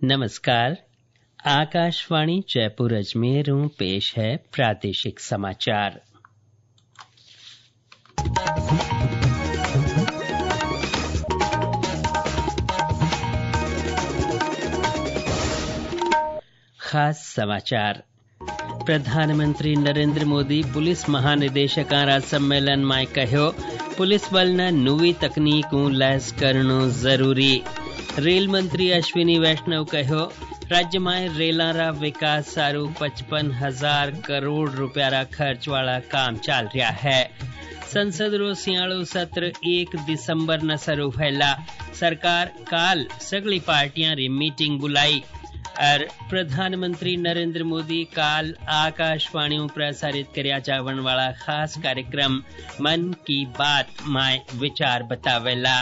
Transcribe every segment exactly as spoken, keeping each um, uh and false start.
नमस्कार। आकाशवाणी जयपुर अजमेर पेश है प्रादेशिक समाचार। खास समाचार। प्रधानमंत्री नरेंद्र मोदी पुलिस महानिदेशकारा सम्मेलन में कहो, पुलिस बल ने नवी तकनीकों लैस करनो जरूरी। रेल मंत्री अश्विनी वैष्णव कहो, राज्य में रेलारा विकास सारू पचपन हजार करोड़ रुपया खर्च वाला काम चल रहा है। संसद रो सियाळो सत्र एक दिसंबर न शुरू भैला। सरकार काल सगली पार्टियां री मीटिंग बुलाई और प्रधानमंत्री नरेंद्र मोदी काल आकाशवाणी प्रसारित करया जावन वाला खास कार्यक्रम मन की बात में विचार बतावेला।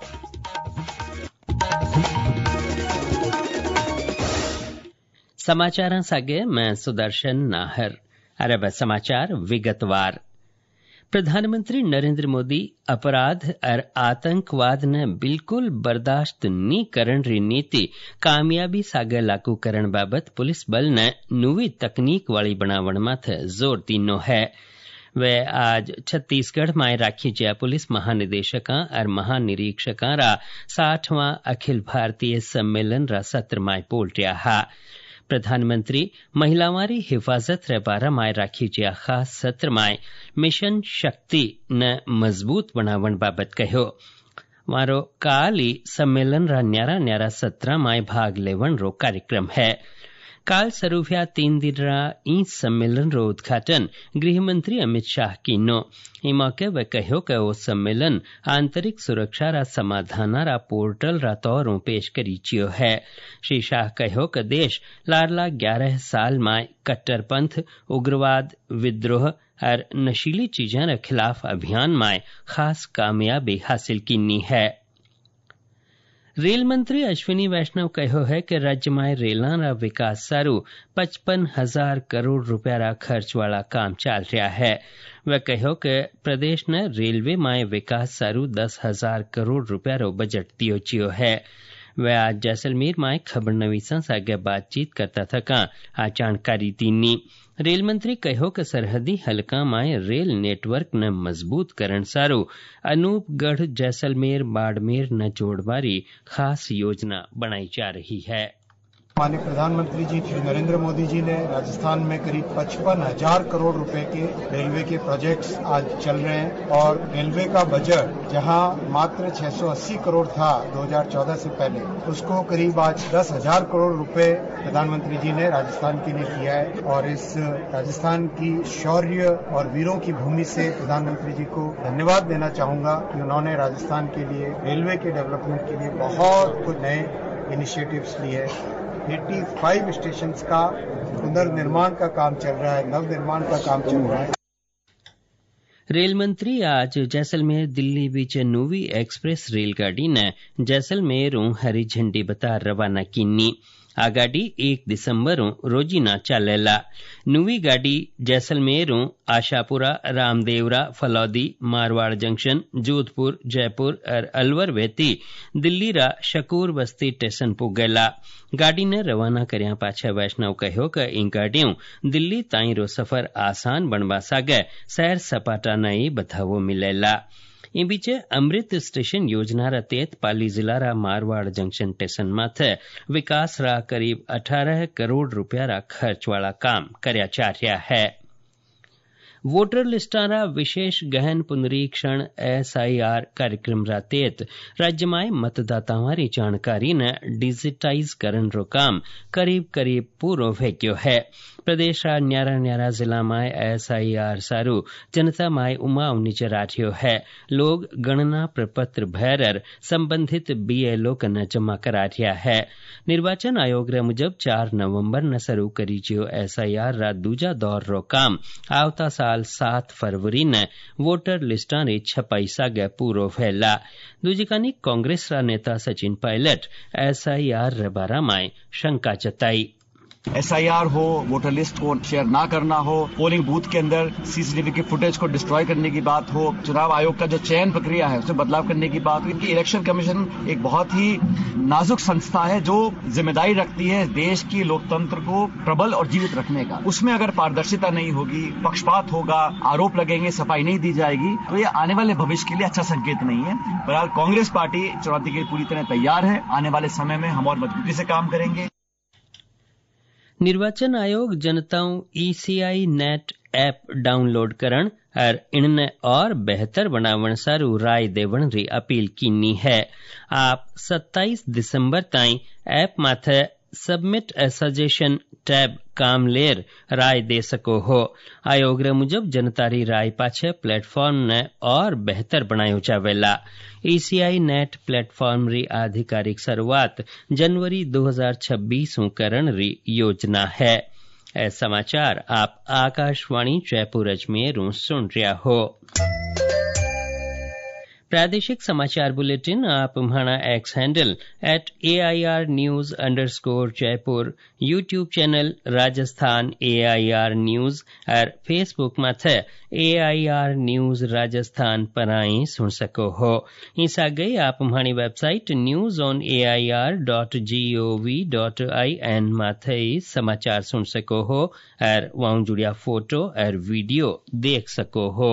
समाचार सागे मैं सुदर्शन नाहर। अरब समाचार विगतवार। प्रधानमंत्री नरेंद्र मोदी अपराध और आतंकवाद ने बिल्कुल बर्दाश्त नी करण री नीति कामयाबी सागे लागू करण बाबत पुलिस बल ने नवी तकनीक वाली बनावण माथे जोर दीनो है। वे आज छत्तीसगढ़ में राखी जया पुलिस महानिदेशका और महानिरीक्षका रा साठवां अखिल भारतीय सम्मेलन रा सत्र में बोल रहा। प्रधानमंत्री महिलावारी हिफाजत रे बारे में राखी जया खास सत्र में मिशन शक्ति न मजबूत बनावण बाबत कहो। मारो काली सम्मेलन रा न्यारा न्यारा सत्र में भाग लेवण रो कार्यक्रम है। काल सरूफिया तीन दिन रा ई सम्मेलन रो उद्घाटन गृहमंत्री अमित शाह कीनो। ई मौके वे कहो कि वो सम्मेलन आंतरिक सुरक्षा रा समाधान रा पोर्टल रा तौरों पेश करी चियो है। श्री शाह कहो कि देश लारला ग्यारह साल में कट्टरपंथ, उग्रवाद, विद्रोह और नशीली चीजों के खिलाफ अभियान में खास कामयाबी हासिल कीनी है। रेल मंत्री अश्विनी वैष्णव कहो है कि राज्य में रेलां रा विकास सारू पचपन हजार करोड़ रुपया रा खर्च वाला काम चल रहा है। वह कहो कि प्रदेश ने रेलवे में विकास सारू दस हजार करोड़ रुपया रो बजट दियो चियो है। वह आज जैसलमेर में खबर नवीसा सागे बातचीत करता थका आ जानकारी दीनी। रेल मंत्री कहो कि सरहदी हलका में रेल नेटवर्क न मजबूत करण सारू अनूपगढ़ जैसलमेर बाड़मेर न जोड़बारी खास योजना बनाई जा रही है। माननीय प्रधानमंत्री जी श्री नरेंद्र मोदी जी ने राजस्थान में करीब पचपन हजार करोड़ रुपए के रेलवे के प्रोजेक्ट्स आज चल रहे हैं और रेलवे का बजट जहां मात्र छह सौ अस्सी करोड़ था दो हज़ार चौदह से पहले, उसको करीब आज दस हजार करोड़ रुपए प्रधानमंत्री जी ने राजस्थान के लिए किया है। और इस राजस्थान की शौर्य और वीरों की भूमि से प्रधानमंत्री जी को धन्यवाद देना चाहूंगा कि उन्होंने राजस्थान के लिए रेलवे के डेवलपमेंट के लिए बहुत कुछ नए इनिशिएटिव्स लिए। पचासी स्टेशंस का पुनर्निर्माण का काम चल रहा है, नवनिर्माण का काम चल रहा है। रेल मंत्री आज जैसलमेर दिल्ली बीच नवी एक्सप्रेस रेलगाड़ी ने जैसलमेर हरी झंडी बता रवाना कीनी। आ गाड़ी एक दिसंबर रोजीना चलेला। नवी गाड़ी जैसलमेर आशापुरा, रामदेवरा, फलौदी, मारवाड़ जंक्शन, जोधपुर, जयपुर और अलवर वेती दिल्ली रा शकूर बस्ती स्टेशन पुगेला। गाड़ी ने रवाना करया पाछे वैष्णव कहो कि इन गाड़ियों दिल्ली ताई रो सफर आसान बनवा सागे सैर सपाटा नई बधावो मिलेला। इन बीचे अमृत स्टेशन योजना रा तहत पाली जिला रा मारवाड़ जंक्शन स्टेशन माथे विकास रा करीब अठारह करोड़ रुपया रा खर्च वाला काम करया जा रहा है। वोटर लिस्टारा विशेष गहन पुनरीक्षण एस आई आर कार्यक्रम रा तहत राज्य में मतदाताओं री जानकारी ने डिजिटाइज करन रो काम करीब करीब पूरो हो गयो है। प्रदेश रा न्यारा न्यारा जिला में एस आई आर सारू जनता में उमाव नजर आ रह्यो है। लोग गणना प्रपत्र भर संबंधित बीएलओ कने जमा करा रहा है। निर्वाचन आयोग रे मुजब चार नवंबर न शुरू करी जियो एस आई आर रा दूजा दौर रो काम आवता साल सात फरवरी ने वोटर लिस्टा री छपाई सागे पूरो भेला। दूजिकानी कांग्रेस रा नेता Sachin Pilot S I R रे बारा में शंका जताई। एस आई आर हो, वोटर लिस्ट को शेयर ना करना हो, पोलिंग बूथ के अंदर सीसीटीवी की फुटेज को डिस्ट्रॉय करने की बात हो, चुनाव आयोग का जो चयन प्रक्रिया है उसमें बदलाव करने की बात हो। इनकी इलेक्शन कमीशन एक बहुत ही नाजुक संस्था है जो जिम्मेदारी रखती है देश की लोकतंत्र को प्रबल और जीवित रखने का। उसमें अगर पारदर्शिता नहीं होगी, पक्षपात होगा, आरोप लगेंगे, सफाई नहीं दी जाएगी, तो ये आने वाले भविष्य के लिए अच्छा संकेत नहीं है। बहरहाल कांग्रेस पार्टी चुनौती के लिए पूरी तरह तैयार है। आने वाले समय में हम और मजबूती से काम करेंगे। निर्वाचन आयोग जनताओं ईसीआई नेट ऐप डाउनलोड करण और इनने और बेहतर बनावण सारू राय देवण री अपील कीनी है। आप सत्ताईस दिसंबर ताईं ऐप माथे सबमिट ए सजेशन टैब काम लेर राय दे सको हो। आयोग रे मुजब जनतारी राय पाछे प्लेटफॉर्म ने और बेहतर बनायो जावेला। ईसीआई नेट प्लेटफॉर्म री आधिकारिक शुरुआत जनवरी दो हज़ार छब्बीस में करण री योजना है। ए समाचार आप आकाशवाणी जयपुर अजमेर सुन रहा हो। प्रादेशिक समाचार बुलेटिन आप हमारा X handle at A I R news underscore Jaipur, YouTube channel Rajasthan A I R news और फेसबुक माथे A I R news Rajasthan पर आई सुन सको हो। इस आगे आप हमारी website news on A I R dot G O V dot I N माथे समाचार सुन सको हो और वहां जुड़िया फोटो और वीडियो देख सको हो।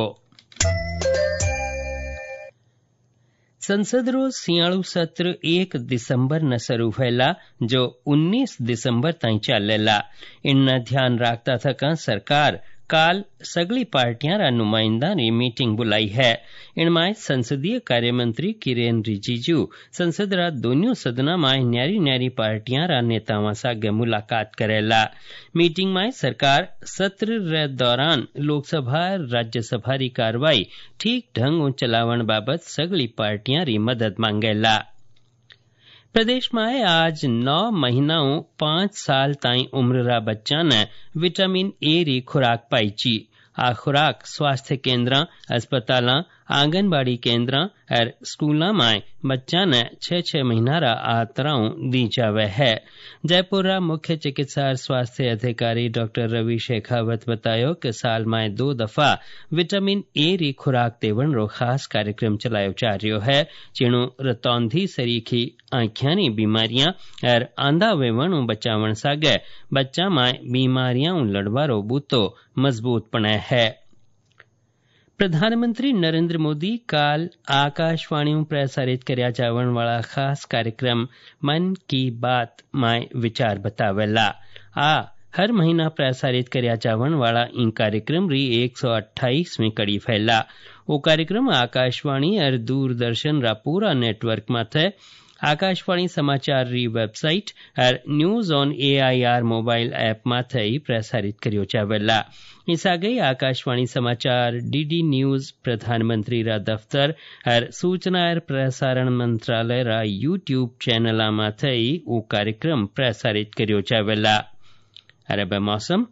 संसद रो सियाळु सत्र एक दिसंबर न शुरू भयला जो उन्नीस दिसंबर ताईं चालेला। इनना ध्यान राखता थका सरकार काल सगली पार्टियां रा नुमाइंदा ने मीटिंग बुलाई है। इनमाय संसदीय कार्यमंत्री किरेन रिजिजू संसद रा दोनों सदना माय न्यारी न्यारी पार्टियां रा नेतावां सागे मुलाकात करेला। मीटिंग माय सरकार सत्र रे दौरान लोकसभा राज्यसभा री कार्रवाई ठीक ढंग चलावण बाबत सगली पार्टियां री मदद मांगेला। प्रदेश में आज नौ महीनाओं पांच साल ताईं उम्र रा बच्चा ने विटामिन ए री खुराक पाईची। आ खुराक स्वास्थ्य केन्द्र, अस्पताल, आंगनबाड़ी केन्द्र और स्कूल में बच्चा ने छह छह महीना रा आतराओं दी जावे है। जयपुर रा मुख्य चिकित्सा और स्वास्थ्य अधिकारी डॉक्टर रवि शेखावत बतायो कि साल में दो दफा विटामिन ए री खुराक देवण रो खास कार्यक्रम चलायो जा रह्यो है, जेणु रतौंधी सरीखी आंखियानी बीमारियां और आंधा वेवण बचावण सागे बच्चा में बीमारियां लड़वारो बूतो मजबूत बने है। प्रधानमंत्री नरेंद्र मोदी काल आकाशवाणी प्रसारित कर्या जावण वाला खास कार्यक्रम मन की बात में विचार बतावेला। आ हर महीना प्रसारित कर्या जावण वाला इन कार्यक्रम री एक सौ अट्ठाईसवीं कड़ी फैला। वो कार्यक्रम आकाशवाणी और दूरदर्शन रा पूरा नेटवर्क में थे। आकाशवाणी समाचार री वेबसाइट और news on A I R mobile app माथे प्रसारित कर्यो जावेला। इस आगे आकाशवाणी समाचार, डीडी न्यूज, प्रधानमंत्री रा दफ्तर और सूचना और प्रसारण मंत्रालय रा यूट्यूब चैनल माथे वो कार्यक्रम प्रसारित कर्यो जावेला। अरे मौसम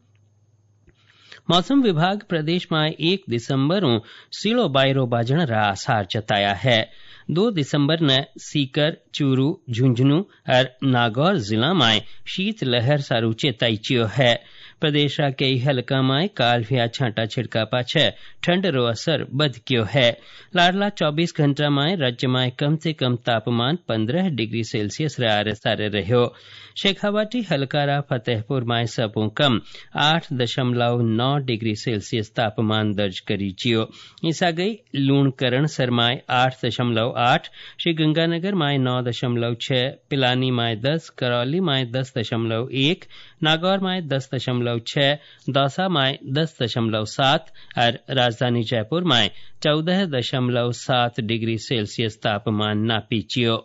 मौसम विभाग प्रदेश में एक दिसंबर सीलो बायरो बाजण रा आसार जताया है। दो दिसंबर ने सीकर, चूरू, झुंझुनू और नागौर जिला में शीत लहर सारू चेताईचियो है। प्रदेश का कई हलका में काल भ्या छांटा छिड़का पाछे ठंड रो असर बदक्यो है। लाडला चौबीस घंटा में राज्य में कम से कम तापमान पंद्रह डिग्री सेल्सियस आरे सारे रह्यो। शेखावाटी, हलकारा, फतेहपुर में सबों कम आठ दशमलव नौ डिग्री सेल्सियस तापमान दर्ज करी जियो। ईसा गई लूणकरण सरमाय आठ दशमलव आठ, श्रीगंगानगर में नौ दशमलव छह, पिलानी में दस, करौली में दस दशमलव एक, नागौर में दस दशमलव छह, दौसा में दस दशमलव सात और राजधानी जयपुर में चौदह दशमलव सात डिग्री सेल्सियस तापमान नापीचियो।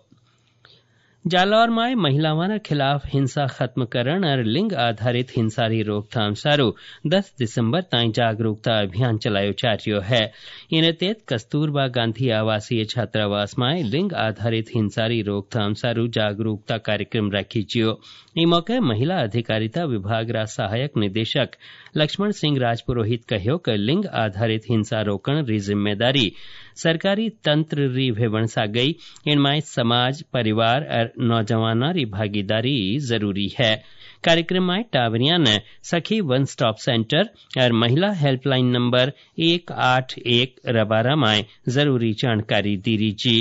जालौर में महिलाओं खिलाफ हिंसा खत्म करण और लिंग आधारित हिंसा की रोकथाम सारू दस दिसंबर ताईं जागरूकता अभियान चलायो जा रह्यो है। इन तहत कस्तूरबा गांधी आवासीय छात्रावास में लिंग आधारित हिंसा की रोकथाम सारू जागरूकता कार्यक्रम रखी जियो। इस मौके महिला अधिकारिता विभाग रा सहायक निदेशक लक्ष्मण सिंह राजपुरोहित कह्यो कि लिंग आधारित हिंसा रोकण री जिम्मेदारी सरकारी तंत्र री भेवण सा गई। इनमें समाज, परिवार और नौजवाना री भागीदारी जरूरी है। कार्यक्रम में टावरिया ने सखी वन स्टॉप सेंटर और महिला हेल्पलाइन नंबर एक आठ एक रबारा में जरूरी जानकारी दी रही।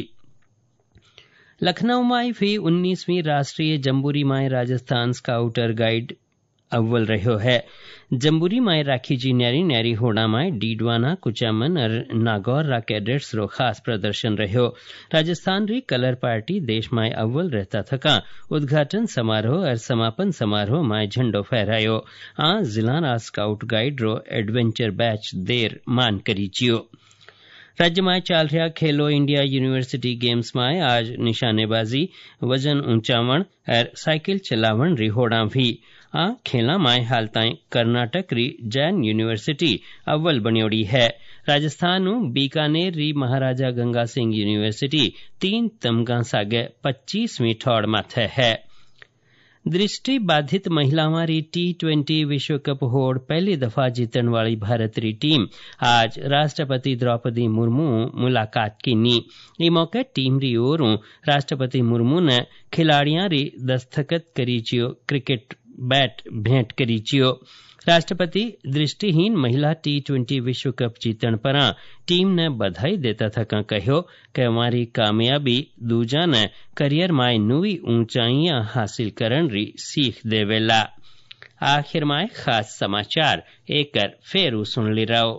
लखनऊ में भी उन्नीसवीं राष्ट्रीय जम्बूरी में राजस्थान स्काउटर गाइड अव्वल रह्यो है। जम्बूरी में राखी जी न्यारी न्यारी होड़ा में डीडवाना, कुचामन और नागौर रा कैडेट्स रो खास प्रदर्शन रह्यो। राजस्थान री कलर पार्टी देश में अव्वल रहता थका उद्घाटन समारोह और समापन समारोह में झंडो फहरायो। आ जिला रा स्काउट गाइड रो एडवेंचर बैच देर मान करी चियो। राज्य में चल रहा खेलो इंडिया यूनिवर्सिटी गेम्स में आज निशानेबाजी, वजन ऊंचावण और साइकिल चलावण री होड़ा भी। आ खेला में हाल ताईं कर्नाटक री जैन यूनिवर्सिटी अव्वल बनियोड़ी है। राजस्थान बीकानेर री महाराजा गंगा सिंह यूनिवर्सिटी तीन तमगा सागे पच्चीसवीं ठौड़ माथे है। दृष्टि बाधित महिलावां री टी ट्वेंटी विश्व कप होड़ पहली दफा जीतन वाली भारत री टीम आज राष्ट्रपति द्रौपदी मुर्मू मुलाकात कीनी। ई मौके टीम री ओरों राष्ट्रपति मुर्मू ने खिलाड़ियां री दस्तखत करीचियो क्रिकेट बैट भेंट करीचियो। राष्ट्रपति दृष्टिहीन महिला टी ट्वेंटी विश्व कप जीतन पर टीम ने बधाई देता थका कहो कि हमारी कामयाबी दूजा ने करियर में नवी ऊंचाइयां हासिल करन री सीख देवेला। आखिर में खास समाचार एकर फेरू सुन ली रहो।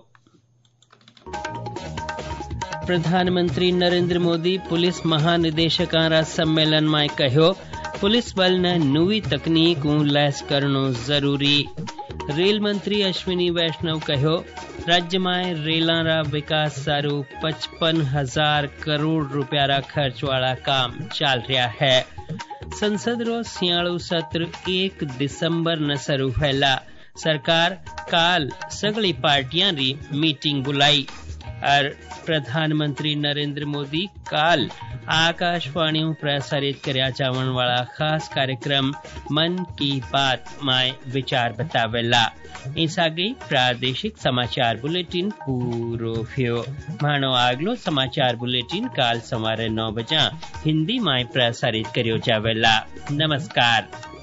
प्रधानमंत्री नरेंद्र मोदी पुलिस महानिदेशकां सम्मेलन में कहो पुलिस बल ने नवी तकनीक लैस करनो जरूरी। रेल मंत्री अश्विनी वैष्णव कहो राज्य में रेला रा विकास सारू पचपन हजार करोड़ रुपया रा खर्च वाला काम चल रहा है। संसद रो सियाळू सत्र एक दिसंबर न शुरू हैला। सरकार काल सगली पार्टियां री मीटिंग बुलाई और प्रधानमंत्री नरेंद्र मोदी काल आकाशवाणी प्रसारित कर्या जावण वाला खास कार्यक्रम मन की बात में विचार बतावेला। इस आगे प्रादेशिक समाचार बुलेटिन पूरो थियो। मानो आगलो समाचार बुलेटिन काल सवारे नौ बजा हिंदी में प्रसारित कर्यो जावेला। नमस्कार।